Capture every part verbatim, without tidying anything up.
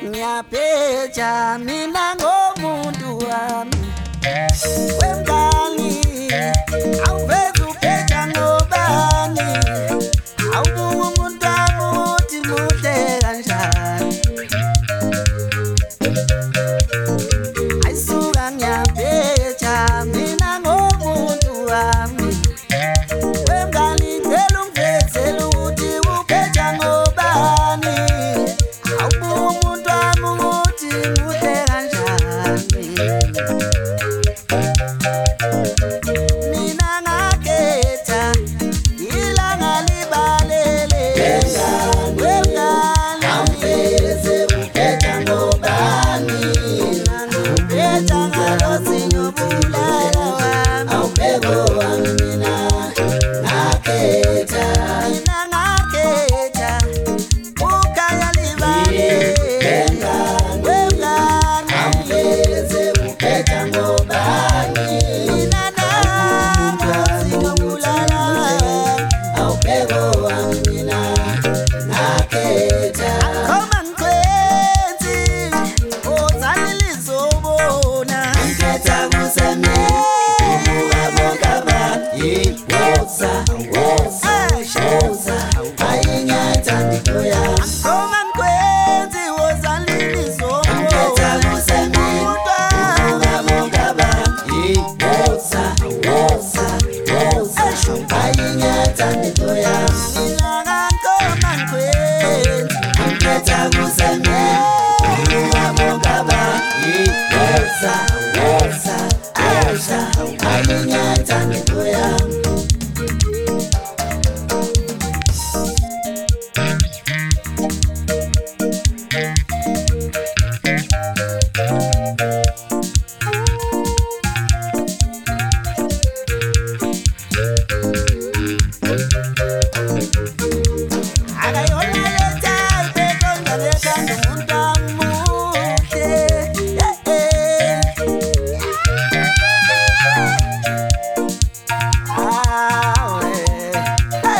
ngiyaphetha mina ngomuntu wami wemngani awuveze uphetha ngobani awubuka umuntu wami uthi muhle kanjani ayisuka ngiyaphetha mina ngomuntu wami wemngani ngicela ungivezele ukuthi uphetha ngobani awubuka umuntu wami uthi muhle kanjani mina ngakhetha ilanga libalele wemngani awuveze uphetha ngobani uphetha ngalozinyo bulala wami awubheko wami mina ngakhetha mina ngakhetha ukhanya libalele wemngani awuveze uphetha ngobani mina ngalozinyo bulala awubheko wami mina ngakhetha akhoma ngicwenzi ozani lizobona ngikhetha kuseme umuka bonke abantu woza woza woza ayinyathanda into yami akhoma ngicwenzi ozani lizobona ngikhetha kuseme umuka bonke abantu woza woza woza ayinyathanda into yami mina ngakhoma ngicwenzi ngikhetha kuseme umuka bonke abantu woza woza woza ayinyathanda into yami akayona letha ibhekonza bekhanda umuntu amuhle awe hey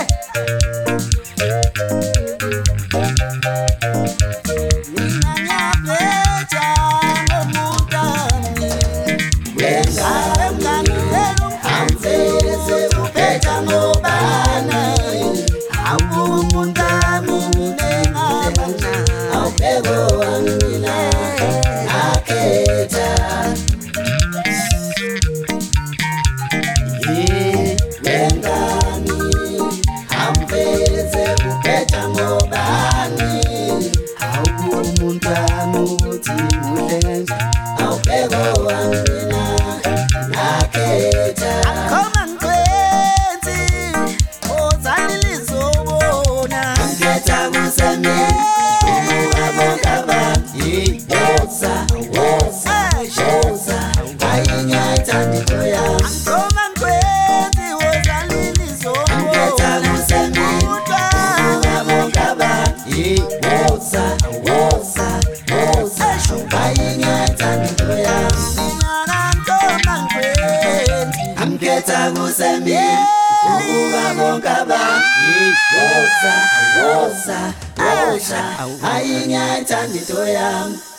mina ngiyaphetha ngomuntu wami wemngani awuveze uphetha ngobani awubuka umuntu wami unengabana awubheko wami mina ngakhetha wemngani awuveze uphetha ngobani awubuka umuntu wami uthi muhle kanjani awubheko wami mina ngakhetha akhoma ngicwenzi ozani lizobona ngikhetha kuseme umuka bonke abantu woza woza woza ayinyathanda into yami akhoma ngicwenzi ozani lizobona ngikhetha kuseme umuka bonke abantu woza woza woza ayinyathanda into yami mina ngakhoma ngicwenzi ngikhetha kuseme umuka bonke abantu woza woza woza ayinyathanda into yami